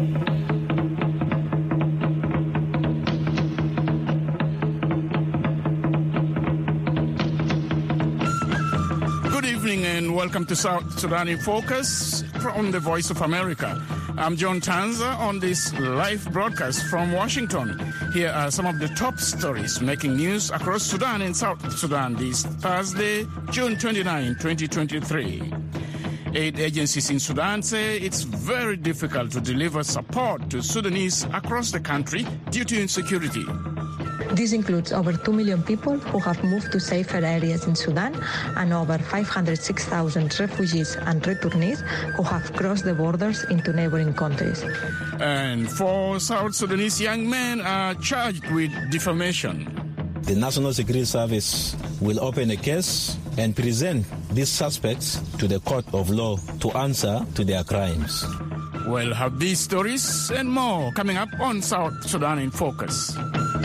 Good evening and welcome to South Sudan in Focus from the Voice of America. I'm John Tanza on this live broadcast from Washington. Here are some of the top stories making news across Sudan and South Sudan this Thursday, June 29, 2023. Aid agencies in Sudan say it's very difficult to deliver support to Sudanese across the country due to insecurity. This includes over 2 million people who have moved to safer areas in Sudan and over 506,000 refugees and returnees who have crossed the borders into neighboring countries. And 4 South Sudanese young men are charged with defamation. The National Security Service will open a case and present these suspects to the court of law to answer to their crimes. We'll have these stories and more coming up on South Sudan in Focus.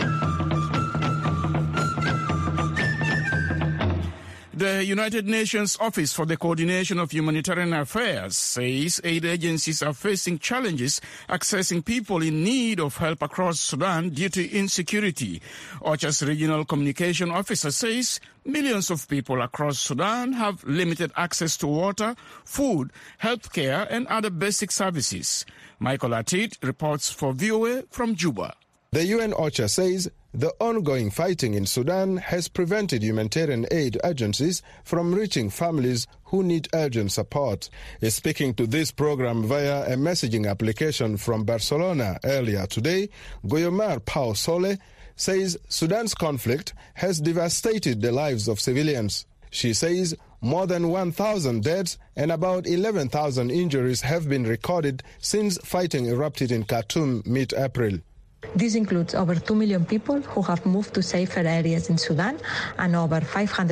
The United Nations Office for the Coordination of Humanitarian Affairs says aid agencies are facing challenges accessing people in need of help across Sudan due to insecurity. OCHA's regional communication officer says millions of people across Sudan have limited access to water, food, healthcare, and other basic services. Michael Atit reports for VOA from Juba. The UN OCHA says the ongoing fighting in Sudan has prevented humanitarian aid agencies from reaching families who need urgent support. Speaking to this program via a messaging application from Barcelona earlier today, Guiomar Pau Sole says Sudan's conflict has devastated the lives of civilians. She says more than 1,000 deaths and about 11,000 injuries have been recorded since fighting erupted in Khartoum mid-April. This includes over 2 million people who have moved to safer areas in Sudan and over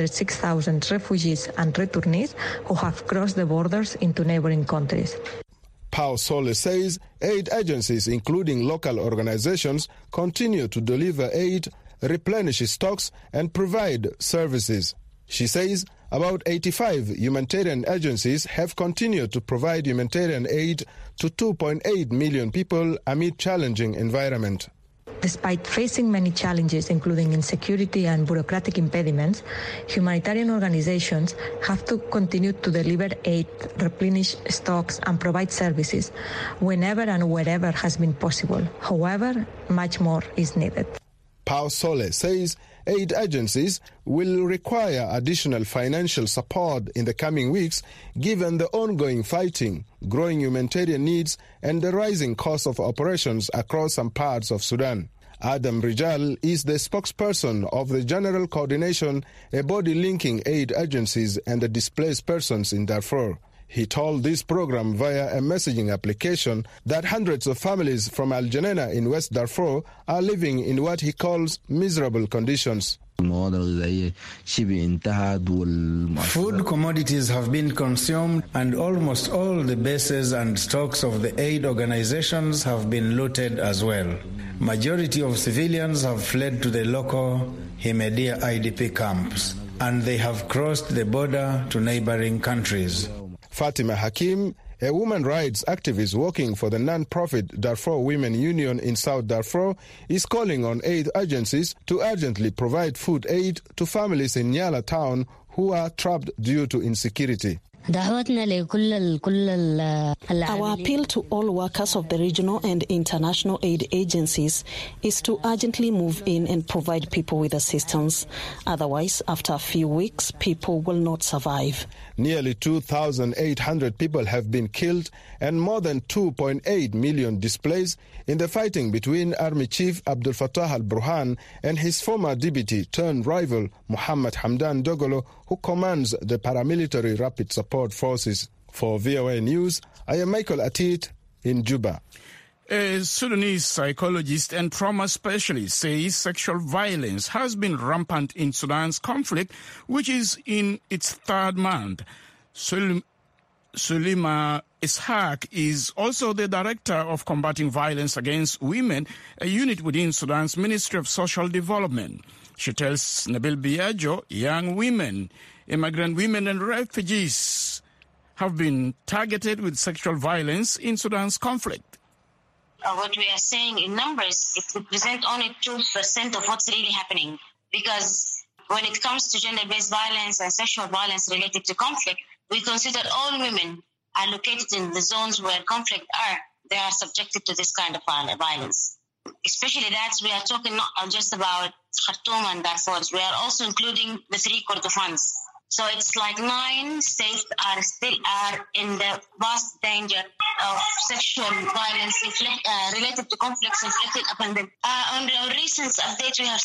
506,000 refugees and returnees who have crossed the borders into neighboring countries. Pau Sole says aid agencies, including local organizations, continue to deliver aid, replenish stocks, and provide services. She says about 85 humanitarian agencies have continued to provide humanitarian aid to 2.8 million people amid challenging environment. Despite facing many challenges, including insecurity and bureaucratic impediments, humanitarian organizations have to continue to deliver aid, replenish stocks, and provide services whenever and wherever has been possible. However, much more is needed. Pau Sole says aid agencies will require additional financial support in the coming weeks given the ongoing fighting, growing humanitarian needs, and the rising cost of operations across some parts of Sudan. Adam Rijal is the spokesperson of the General Coordination, a body linking aid agencies and the displaced persons in Darfur. He told this program via a messaging application that hundreds of families from Al Janena in West Darfur are living in what he calls miserable conditions. Food commodities have been consumed and almost all the bases and stocks of the aid organizations have been looted as well. Majority of civilians have fled to the local Himedia IDP camps and they have crossed the border to neighboring countries. Fatima Hakim, a women rights activist working for the non-profit Darfur Women Union in South Darfur, is calling on aid agencies to urgently provide food aid to families in Nyala town who are trapped due to insecurity. Our appeal to all workers of the regional and international aid agencies is to urgently move in and provide people with assistance. Otherwise, after a few weeks, people will not survive. Nearly 2,800 people have been killed and more than 2.8 million displaced in the fighting between Army Chief Abdel Fattah al-Burhan and his former deputy turned rival Mohammed Hamdan Dagalo, who commands the paramilitary Rapid Support Forces. For VOA News, I am Michael Atit in Juba. A Sudanese psychologist and trauma specialist says sexual violence has been rampant in Sudan's conflict, which is in its third month. Sulima Ishaq is also the director of Combating Violence Against Women, a unit within Sudan's Ministry of Social Development. She tells Nabil Biagio young women, immigrant women and refugees have been targeted with sexual violence in Sudan's conflict. what we are saying in numbers, it represents only 2% of what's really happening. Because when it comes to gender-based violence and sexual violence related to conflict, we consider all women are located in the zones where conflict they are subjected to this kind of violence. Especially that we are talking not just about Khartoum and Darfur. We are also including the 3 Kordofans. So it's like 9 states are in the vast danger of sexual violence related to conflicts inflicted upon them. On the recent update, we have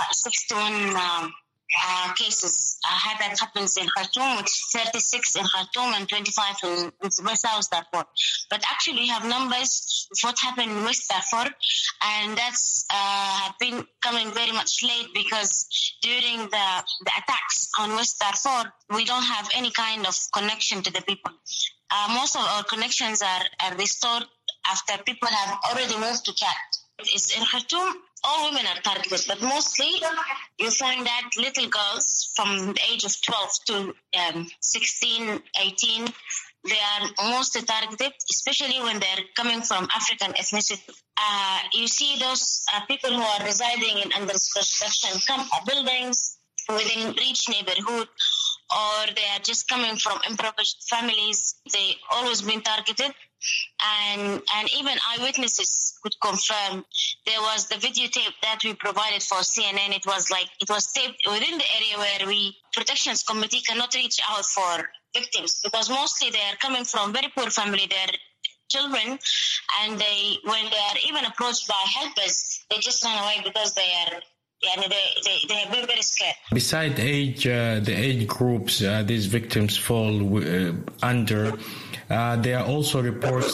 61 cases that happens in Khartoum, which is 36 in Khartoum and 25 in South Darfur. But actually, we have numbers of what happened in West Darfur, and that's have been coming very much late because during the attacks on West Darfur, we don't have any kind of connection to the people. Most of our connections are restored after people have already moved to Chad. It's in Khartoum, all women are targeted, but mostly you find that little girls from the age of 12 to 16, 18, they are mostly targeted, especially when they're coming from African ethnicity. You see those people who are residing in under construction buildings within rich neighborhood, or they are just coming from impoverished families. They always been targeted. And even eyewitnesses could confirm. There was the videotape that we provided for CNN. It was taped within the area where Protections Committee cannot reach out for victims, because mostly they are coming from very poor family. They're children, and when they are even approached by helpers, they just run away because they have been very scared. Beside the age groups these victims fall under, there are also reports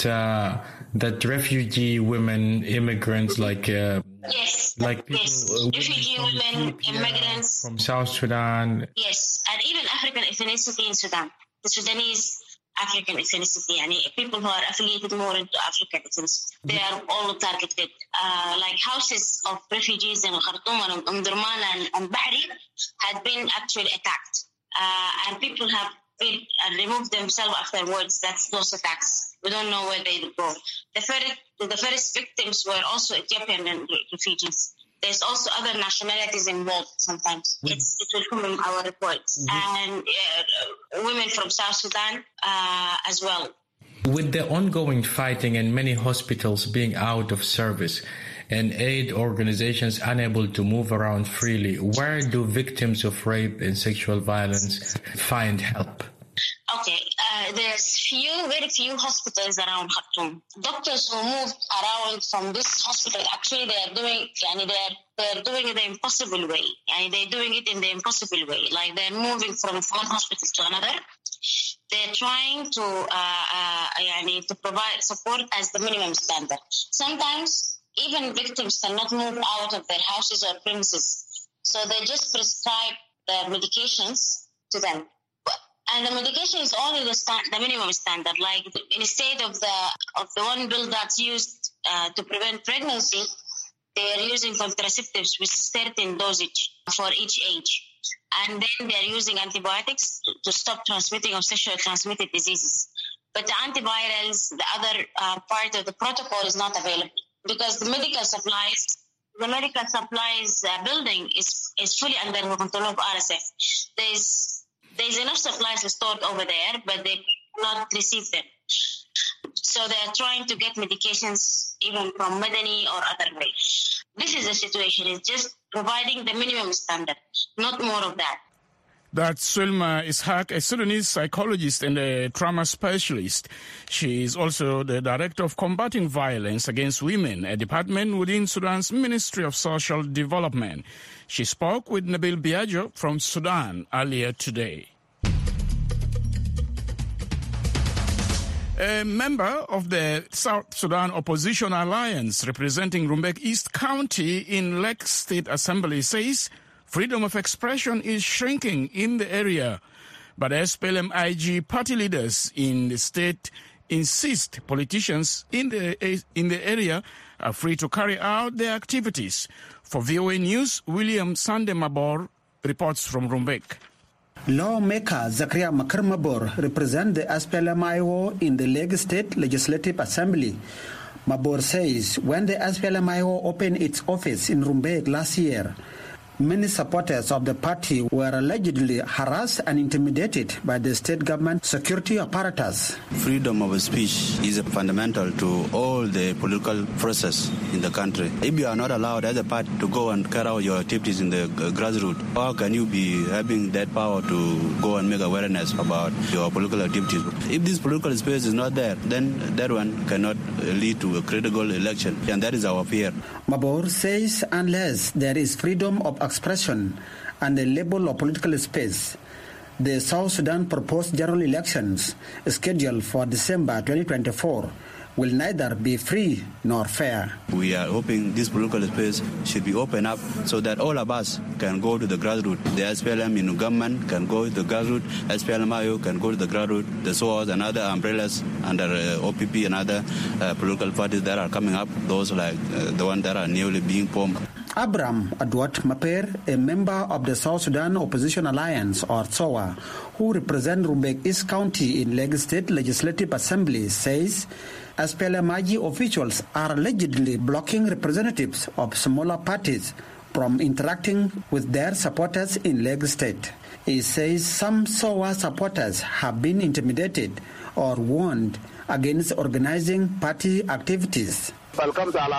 that refugee women, immigrants refugee women, immigrants from South Sudan. Yes, and even African ethnicity in Sudan, the Sudanese African ethnicity, people who are affiliated more into African ethnicity, they are all targeted. Like houses of refugees in Khartoum and Omdurman and Bahri had been actually attacked, and people have removed themselves afterwards. That's those attacks. We don't know where they go. The first victims were also Ethiopian refugees. There's also other nationalities involved sometimes. It will come in our reports. And women from South Sudan as well. With the ongoing fighting and many hospitals being out of service and aid organizations unable to move around freely, where do victims of rape and sexual violence find help? Okay, there's very few hospitals around Khartoum. Doctors who moved around from this hospital, actually they're doing it the impossible way. They're doing it in the impossible way. Like they're moving from one hospital to another. They're trying to provide support as the minimum standard. Sometimes even victims cannot move out of their houses or premises, so they just prescribe the medications to them. And the medication is only the minimum standard. Like instead of the one pill that's used to prevent pregnancy, they are using contraceptives with certain dosage for each age. And then they are using antibiotics to stop transmitting of sexually transmitted diseases. But the antivirals, the other part of the protocol is not available because the medical supplies building is fully under the control of RSF. There's enough supplies stored over there, but they cannot receive them. So they are trying to get medications even from Medani or other way. This is the situation. It's just providing the minimum standard, not more of that. That's Sulma Ishaq, a Sudanese psychologist and a trauma specialist. She is also the director of Combating Violence Against Women, a department within Sudan's Ministry of Social Development. She spoke with Nabil Biagio from Sudan earlier today. A member of the South Sudan Opposition Alliance representing Rumbek East County in Lake State Assembly says freedom of expression is shrinking in the area. But SPLM-IG party leaders in the state insist politicians in the area are free to carry out their activities. For VOA News, William Sandemabor reports from Rumbek. Lawmaker Zakaria Makarmabor represents the SPLM-IO in the Lake State Legislative Assembly. Mabor says when the SPLM-IO opened its office in Rumbek last year, many supporters of the party were allegedly harassed and intimidated by the state government security apparatus. Freedom of speech is fundamental to all the political process in the country. If you are not allowed as a party to go and carry out your activities in the grassroots, how can you be having that power to go and make awareness about your political activities? If this political space is not there, then that one cannot lead to a credible election, and that is our fear. Mabor says unless there is freedom of expression and a level of political space, the South Sudan proposed general elections scheduled for December 2024 will neither be free nor fair. We are hoping this political space should be opened up so that all of us can go to the grassroots. The SPLM in government can go to the grassroots, SPLM-IO can go to the grassroots, the SOAS and other umbrellas under OPP and other political parties that are coming up, those like the ones that are newly being formed. Abraham Adwat Maper, a member of the South Sudan Opposition Alliance, or SOA, who represents Rumbek East County in Lagos State Legislative Assembly, says SPLM-IG officials are allegedly blocking representatives of smaller parties from interacting with their supporters in Lagos State. He says some SOA supporters have been intimidated or warned against organizing party activities. Of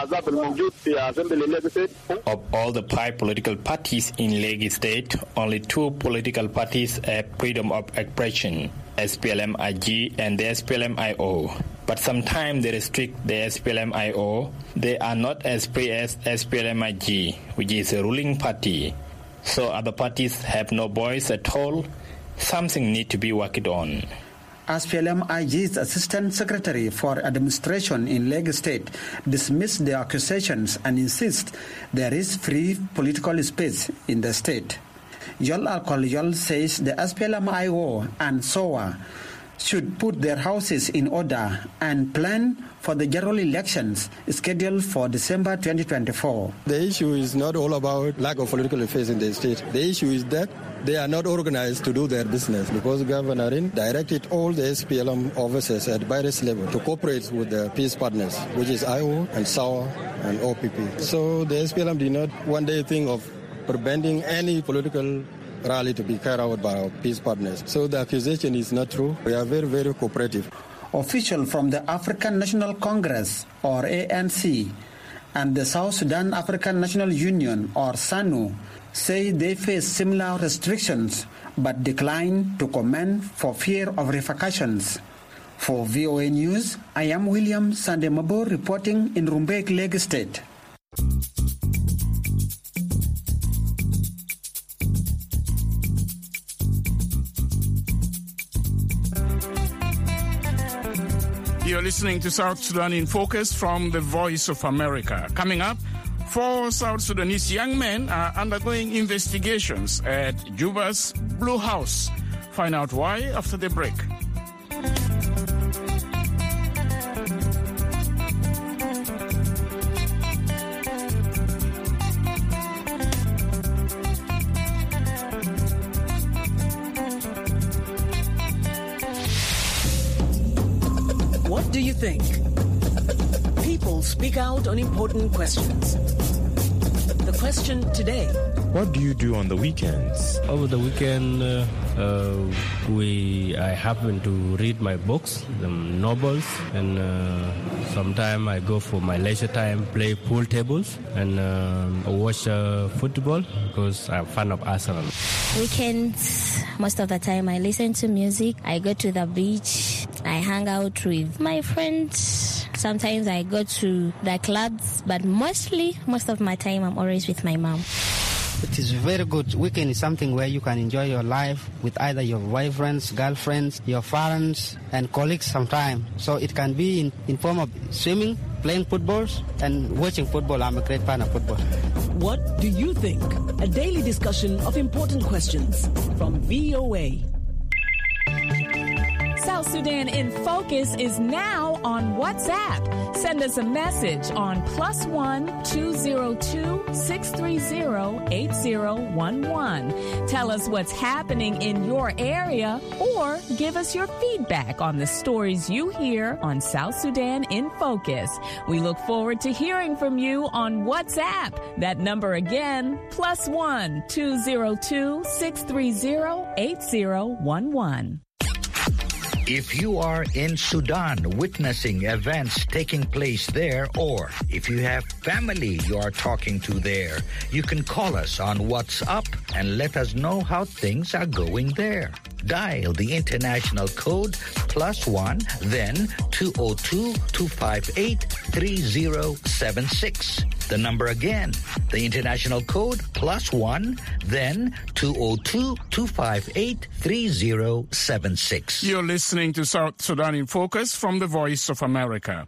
all the 5 political parties in Lagos State, only 2 political parties have freedom of expression, SPLM-IG and the SPLM-IO. But sometimes they restrict the SPLM-IO. They are not as free as SPLM-IG, which is a ruling party. So other parties have no voice at all. Something needs to be worked on. SPLM-IG's Assistant Secretary for Administration in Lagos State dismissed the accusations and insists there is free political space in the state. Yol Alkol says the SPLM-IO and SOA should put their houses in order and plan for the general elections scheduled for December 2024. The issue is not all about lack of political affairs in the state. The issue is that they are not organized to do their business because Governor Rin directed all the SPLM officers at various levels to cooperate with the peace partners, which is IO and SAWA and OPP. So the SPLM did not one day think of preventing any political rally to be carried out by our peace partners. So the accusation is not true. We are very, very cooperative. Officials from the African National Congress, or ANC, and the South Sudan African National Union, or SANU, say they face similar restrictions but decline to comment for fear of repercussions. For VOA News, I am William Sandemabo reporting in Rumbek, Lagos State. You're listening to South Sudan in Focus from the Voice of America. Coming up, 4 South Sudanese young men are undergoing investigations at Juba's Blue House. Find out why after the break. What do you think? People speak out on important questions. The question today. What do you do on the weekends? Over the weekend, I happen to read my books, the novels, and sometimes I go for my leisure time, play pool tables, and watch football because I'm a fan of Arsenal. Weekends, most of the time I listen to music. I go to the beach. I hang out with my friends. Sometimes I go to the clubs, but most of my time I'm always with my mom. It is very good. Weekend is something where you can enjoy your life with either your boyfriends, girlfriends, your parents, and colleagues sometimes. So it can be in form of swimming, playing football, and watching football. I'm a great fan of football. What do you think? A daily discussion of important questions from VOA. South Sudan in Focus is now on WhatsApp. Send us a message on +1 202 630 8011. Tell us what's happening in your area or give us your feedback on the stories you hear on South Sudan in Focus. We look forward to hearing from you on WhatsApp. That number again, +1 202 630 8011. If you are in Sudan witnessing events taking place there, or if you have family you are talking to there, you can call us on WhatsApp and let us know how things are going there. Dial the international code +1, then 202-258-3076. The number again, the international code +1, then 202-258-3076. You're listening to South Sudan in Focus from the Voice of America.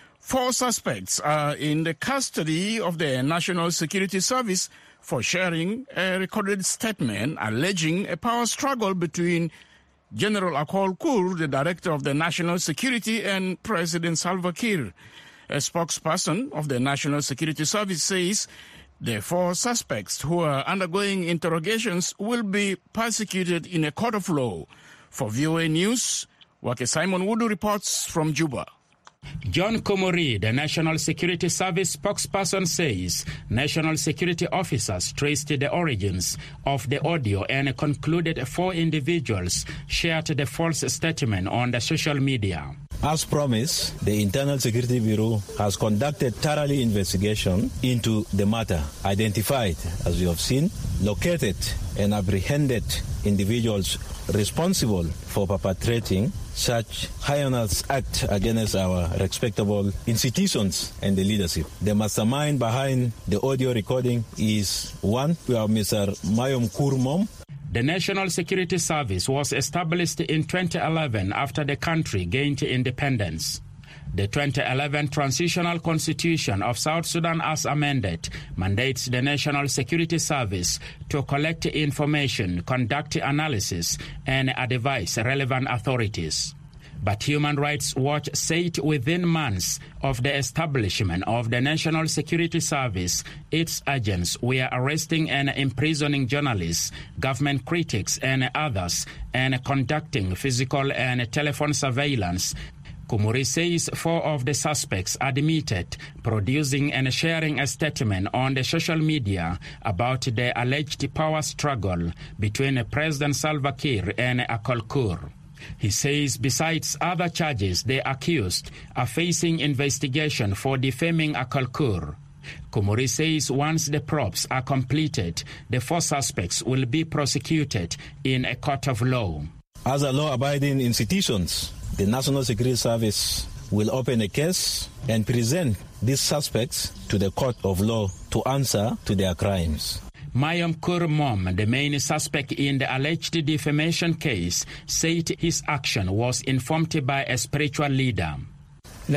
4 suspects are in the custody of the National Security Service for sharing a recorded statement alleging a power struggle between General Akol Kur, the director of the National Security, and President Salva Kiir. A spokesperson of the National Security Service says the 4 suspects who are undergoing interrogations will be prosecuted in a court of law. For VOA News, Wake Simon Wudu reports from Juba. John Komori, the National Security Service spokesperson, says national security officers traced the origins of the audio and concluded 4 individuals shared the false statement on the social media. As promised, the Internal Security Bureau has conducted thorough investigation into the matter, identified, as you have seen, located and apprehended individuals responsible for perpetrating such heinous act against our respectable institutions and the leadership. The mastermind behind the audio recording is one, we have Mr. Mayom Kur Mom. The National Security Service was established in 2011 after the country gained independence. The 2011 Transitional Constitution of South Sudan, as amended, mandates the National Security Service to collect information, conduct analysis, and advise relevant authorities. But Human Rights Watch said within months of the establishment of the National Security Service, its agents were arresting and imprisoning journalists, government critics, and others, and conducting physical and telephone surveillance. Komori says 4 of the suspects admitted producing and sharing a statement on the social media about the alleged power struggle between President Salva Kiir and Akol Kur. He says besides other charges, the accused are facing investigation for defaming Akol Kur. Komori says once the probes are completed, the 4 suspects will be prosecuted in a court of law. As a law-abiding institutions, the National Security Service will open a case and present these suspects to the court of law to answer to their crimes. Mayom Kur Mom, the main suspect in the alleged defamation case, said his action was informed by a spiritual leader. I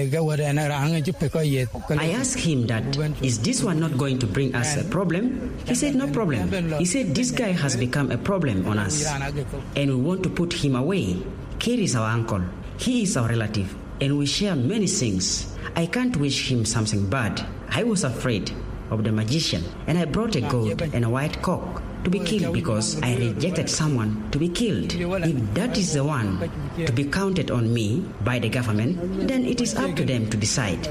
asked him that, is this one not going to bring us a problem? He said, no problem. He said, this guy has become a problem on us, and we want to put him away. Kiir is our uncle. He is our relative, and we share many things. I can't wish him something bad. I was afraid of the magician, and I brought a goat and a white cock to be killed because I rejected someone to be killed. If that is the one to be counted on me by the government, then it is up to them to decide.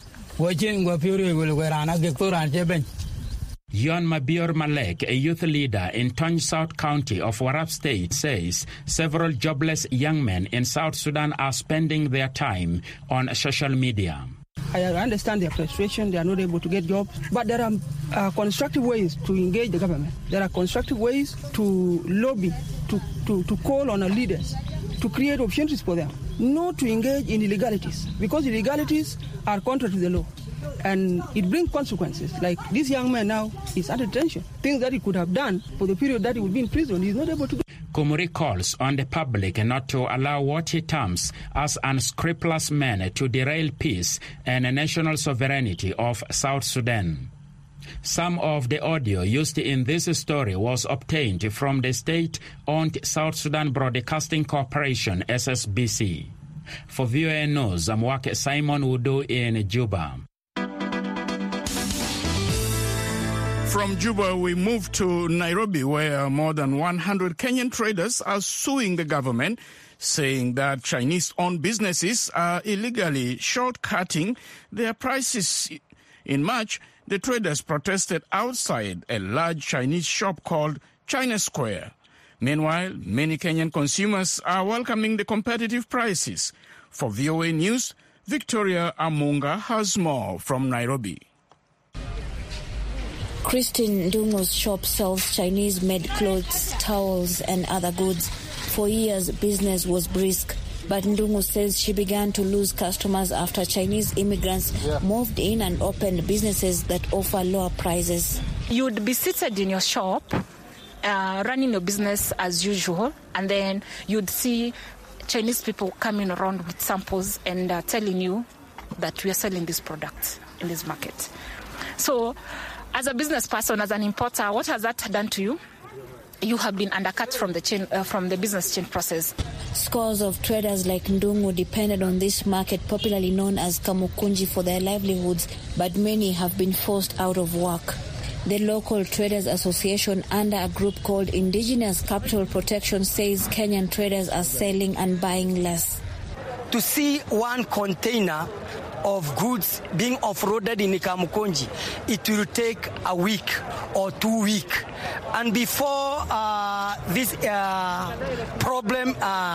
Yon Mabir Malek, a youth leader in Tony South County of Warab State, says several jobless young men in South Sudan are spending their time on social media. I understand their frustration, they are not able to get jobs, but there are constructive ways to engage the government. There are constructive ways to lobby, to call on our leaders, to create opportunities for them, not to engage in illegalities, because illegalities are contrary to the law. And it brings consequences. Like this young man now is under detention. Things that he could have done for the period that he would be in prison, he is not able to do. Komori calls on the public not to allow what he terms as unscrupulous men to derail peace and national sovereignty of South Sudan. Some of the audio used in this story was obtained from the state-owned South Sudan Broadcasting Corporation, SSBC. For VOA News, I'm Simon Udo in Juba. From Juba, we move to Nairobi, where more than 100 Kenyan traders are suing the government, saying that Chinese-owned businesses are illegally shortcutting their prices. In March, the traders protested outside a large Chinese shop called China Square. Meanwhile, many Kenyan consumers are welcoming the competitive prices. For VOA News, Victoria Amunga has more from Nairobi. Christine Ndungo's shop sells Chinese-made clothes, towels, and other goods. For years, business was brisk, but Ndungo says she began to lose customers after Chinese immigrants moved in and opened businesses that offer lower prices. You'd be seated in your shop, running your business as usual, and then you'd see Chinese people coming around with samples and telling you that we are selling these products in this market. So, as a business person, as an importer, what has that done to you? You have been undercut from the chain, from the business chain process. Scores of traders like Ndungu depended on this market, popularly known as Kamukunji, for their livelihoods, but many have been forced out of work. The local Traders Association, under a group called Indigenous Capital Protection, says Kenyan traders are selling and buying less. To see one container of goods being off-roaded in Kamukunji, it will take a week or 2 weeks. And before this problem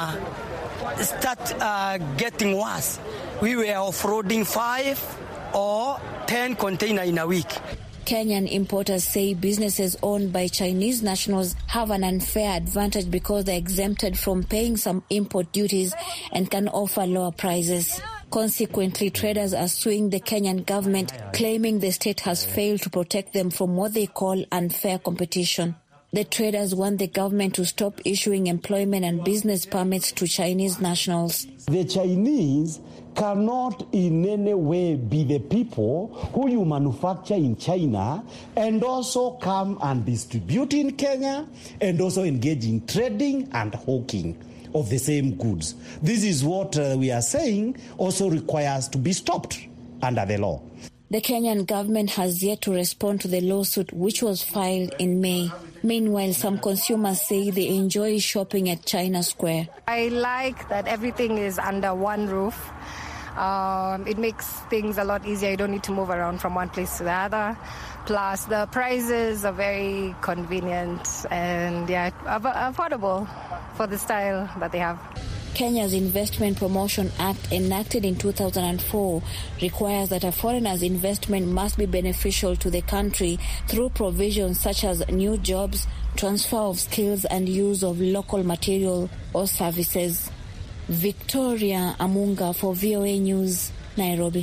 start getting worse, we were off-roading 5 or 10 containers in a week. Kenyan importers say businesses owned by Chinese nationals have an unfair advantage because they're exempted from paying some import duties and can offer lower prices. Consequently, traders are suing the Kenyan government, claiming the state has failed to protect them from what they call unfair competition. The traders want the government to stop issuing employment and business permits to Chinese nationals. The Chinese cannot in any way be the people who you manufacture in China and also come and distribute in Kenya and also engage in trading and hawking of the same goods. This is what we are saying also requires to be stopped under the law. The Kenyan government has yet to respond to the lawsuit, which was filed in May. Meanwhile, some consumers say they enjoy shopping at China Square. I like that everything is under one roof. It makes things a lot easier. You don't need to move around from one place to the other. Plus, the prices are very convenient and affordable for the style that they have. Kenya's Investment Promotion Act, enacted in 2004, requires that a foreigner's investment must be beneficial to the country through provisions such as new jobs, transfer of skills, and use of local material or services. Victoria Amunga for VOA News, Nairobi.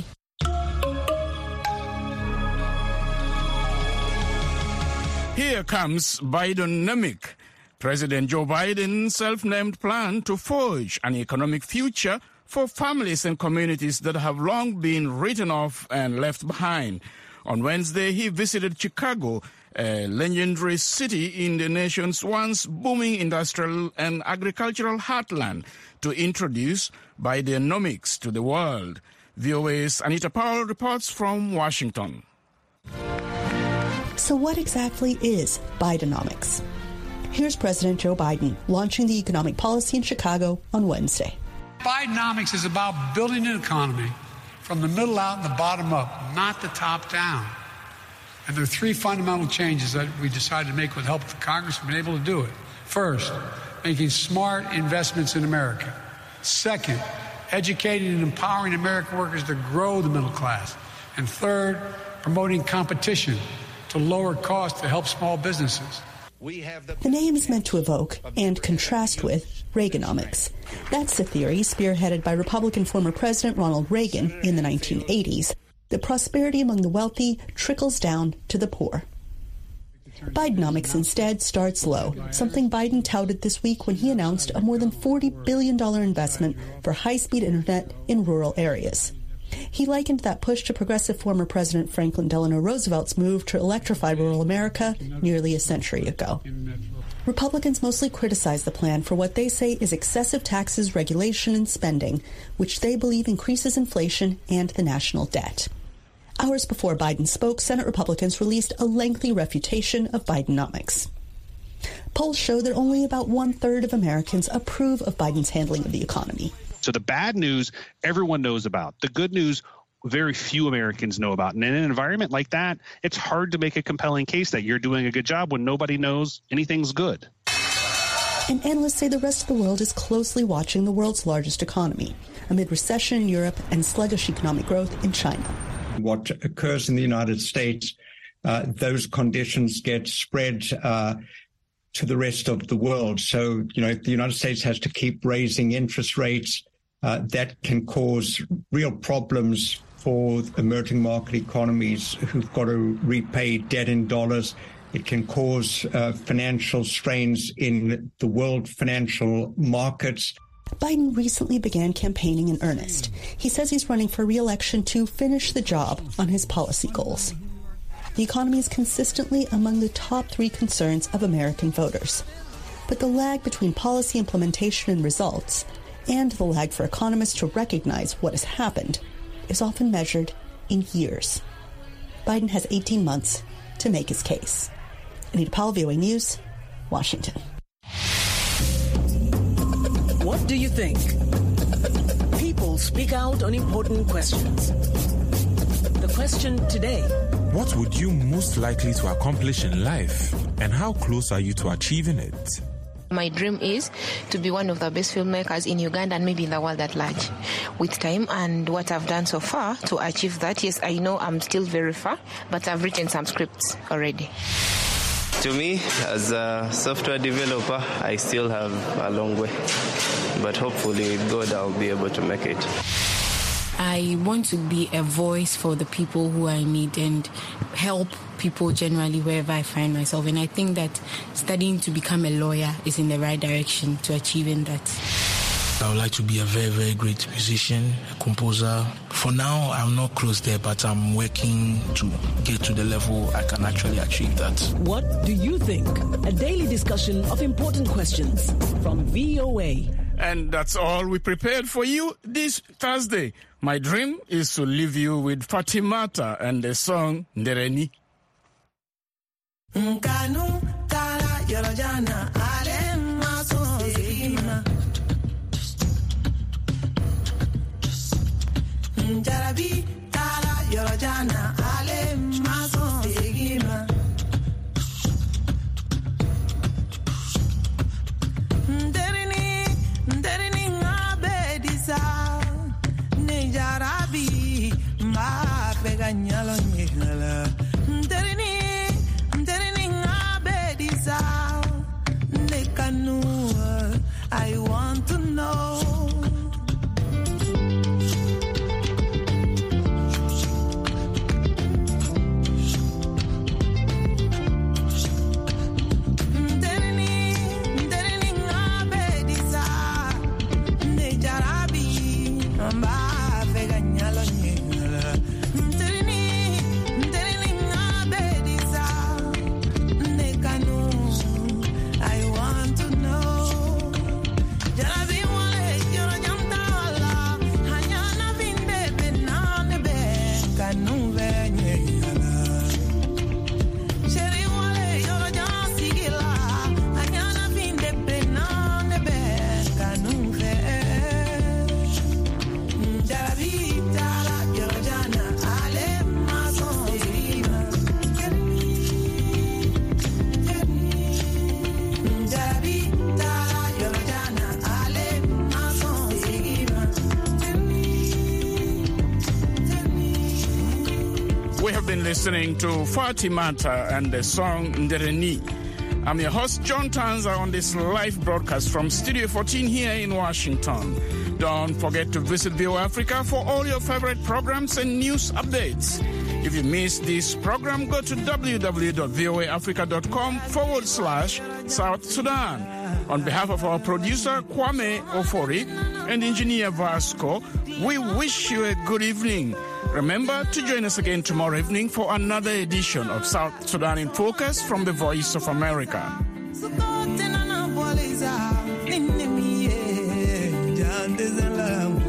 Here comes Bidenomics. President Joe Biden's self-named plan to forge an economic future for families and communities that have long been written off and left behind. On Wednesday, he visited Chicago, a legendary city in the nation's once booming industrial and agricultural heartland, to introduce Bidenomics to the world. VOA's Anita Powell reports from Washington. So what exactly is Bidenomics? Here's President Joe Biden launching the economic policy in Chicago on Wednesday. Bidenomics is about building an economy from the middle out and the bottom up, not the top down. And there are 3 fundamental changes that we decided to make with the help of the Congress. We've been able to do it. First, making smart investments in America. Second, educating and empowering American workers to grow the middle class. And third, promoting competition to lower costs to help small businesses. The name is meant to evoke and contrast with Reaganomics. That's the theory spearheaded by Republican former President Ronald Reagan in the 1980s. The prosperity among the wealthy trickles down to the poor. Bidenomics instead starts low, something Biden touted this week when he announced a more than $40 billion investment for high-speed internet in rural areas. He likened that push to progressive former President Franklin Delano Roosevelt's move to electrify rural America nearly a century ago. Republicans mostly criticize the plan for what they say is excessive taxes, regulation, and spending, which they believe increases inflation and the national debt. Hours before Biden spoke, Senate Republicans released a lengthy refutation of Bidenomics. Polls show that only about 1/3 of Americans approve of Biden's handling of the economy. So the bad news, everyone knows about. The good news, very few Americans know about. And in an environment like that, it's hard to make a compelling case that you're doing a good job when nobody knows anything's good. And analysts say the rest of the world is closely watching the world's largest economy, amid recession in Europe and sluggish economic growth in China. What occurs in the United States, those conditions get spread to the rest of the world. So, if the United States has to keep raising interest rates, that can cause real problems for emerging market economies who've got to repay debt in dollars. It can cause financial strains in the world financial markets. Biden recently began campaigning in earnest. He says he's running for re-election to finish the job on his policy goals. The economy is consistently among the top 3 concerns of American voters. But the lag between policy implementation and results, and the lag for economists to recognize what has happened, is often measured in years. Biden has 18 months to make his case. Anita Powell, VOA News, Washington. What do you think? People speak out on important questions. The question today: what would you most likely to accomplish in life, and how close are you to achieving it? My dream is to be one of the best filmmakers in Uganda and maybe in the world at large. With time and what I've done so far to achieve that, yes, I know I'm still very far, but I've written some scripts already. To me, as a software developer, I still have a long way. But hopefully, with God, I'll be able to make it. I want to be a voice for the people who I need and help people generally wherever I find myself. And I think that studying to become a lawyer is in the right direction to achieving that. I would like to be a very, very great musician, a composer. For now, I'm not close there, but I'm working to get to the level I can actually achieve that. What do you think? A daily discussion of important questions from VOA. And that's all we prepared for you this Thursday. My dream is to leave you with Fatimata and the song Ndereni. Jarabi tala yorojana ale maso segima nderini ngabedisa ne jarabi ma pega nyalo nyela nderini ngabedisa ne kanu I want to know. We have been listening to Fatimata and the song Ndereni. I'm your host, John Tanza, on this live broadcast from Studio 14 here in Washington. Don't forget to visit VOA Africa for all your favorite programs and news updates. If you missed this program, go to www.voaafrica.com/South Sudan. On behalf of our producer, Kwame Ofori, and engineer Vasco, we wish you a good evening. Remember to join us again tomorrow evening for another edition of South Sudan in Focus from the Voice of America.